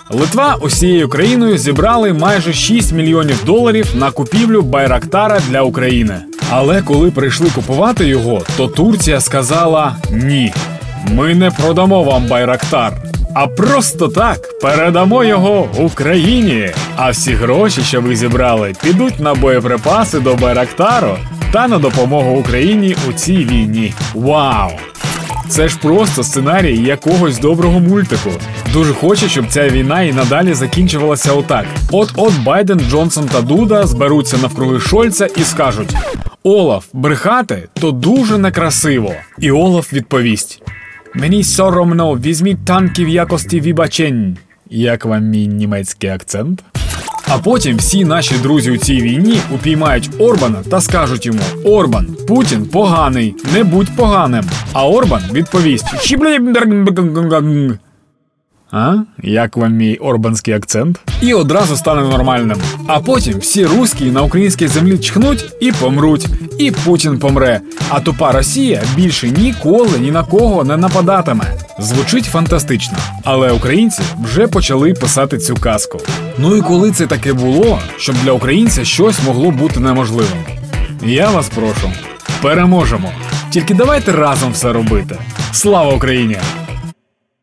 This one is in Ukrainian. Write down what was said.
Литва усією країною зібрали майже $6 мільйонів на купівлю Байрактара для України. Але коли прийшли купувати його, то Турція сказала «Ні, ми не продамо вам Байрактар, а просто так передамо його Україні. А всі гроші, що ви зібрали, підуть на боєприпаси до Байрактару та на допомогу Україні у цій війні». Вау! Це ж просто сценарій якогось доброго мультику. Дуже хочу, щоб ця війна і надалі закінчувалася отак. От Байден, Джонсон та Дуда зберуться навкруги Шольца і скажуть: «Олаф, брехати – то дуже некрасиво». І Олаф відповість: «Мені соромно, візьміть танки в якості вибачень». Як вам мій німецький акцент? А потім всі наші друзі у цій війні упіймають Орбана та скажуть йому: «Орбан, Путін поганий, не будь поганим». А Орбан відповість: «А? Як вам мій орбанський акцент?» І одразу стане нормальним. А потім всі руські на українській землі чхнуть і помруть. І Путін помре. А тупа Росія більше ніколи ні на кого не нападатиме. Звучить фантастично. Але українці вже почали писати цю казку. Ну і коли це таке було, щоб для українця щось могло бути неможливим? Я вас прошу, переможемо. Тільки давайте разом все робити. Слава Україні!